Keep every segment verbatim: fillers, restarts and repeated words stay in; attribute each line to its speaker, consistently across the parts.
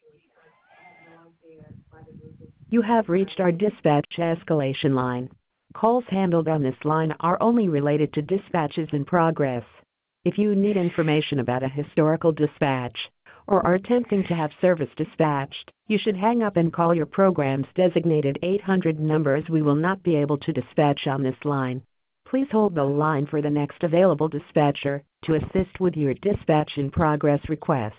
Speaker 1: You have reached our dispatch escalation line. Calls handled on this line are only related to dispatches in progress. If you need information about a historical dispatch or are attempting to have service dispatched, you should hang up and call your program's designated eight hundred number as we will not be able to dispatch on this line. Please hold the line for the next available dispatcher to assist with your dispatch in progress request.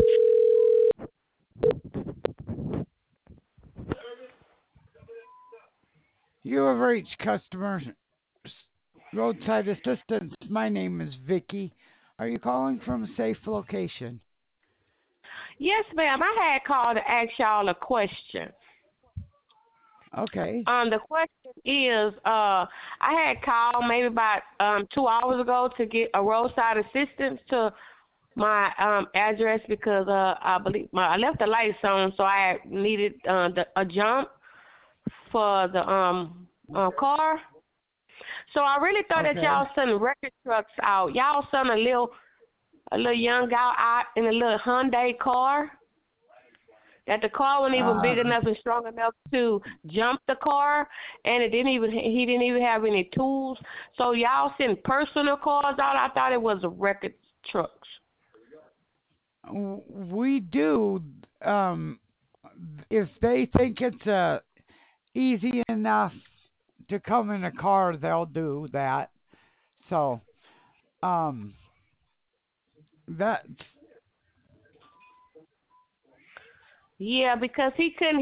Speaker 2: You have reached customer s- roadside assistance. My name is Vicky. Are you calling from a safe location?
Speaker 3: Yes, ma'am. I had called to ask y'all a question.
Speaker 2: Okay.
Speaker 3: Um, the question is, uh, I had called maybe about um two hours ago to get a roadside assistance to my um address because uh I believe my I left the lights on, so I had needed uh the, a jump for the um uh, car. So I really thought that
Speaker 2: Okay.
Speaker 3: y'all sending record trucks out. Y'all sent a little a little young guy out in a little Hyundai car. That the car wasn't even big
Speaker 2: Um,
Speaker 3: enough and strong enough to jump the car, and it didn't even he didn't even have any tools. So y'all send personal cars out. I thought it was record trucks.
Speaker 2: w- we do. Um, if they think it's uh, easy enough to come in a car, they'll do that. So, um, that
Speaker 3: Yeah, because he couldn't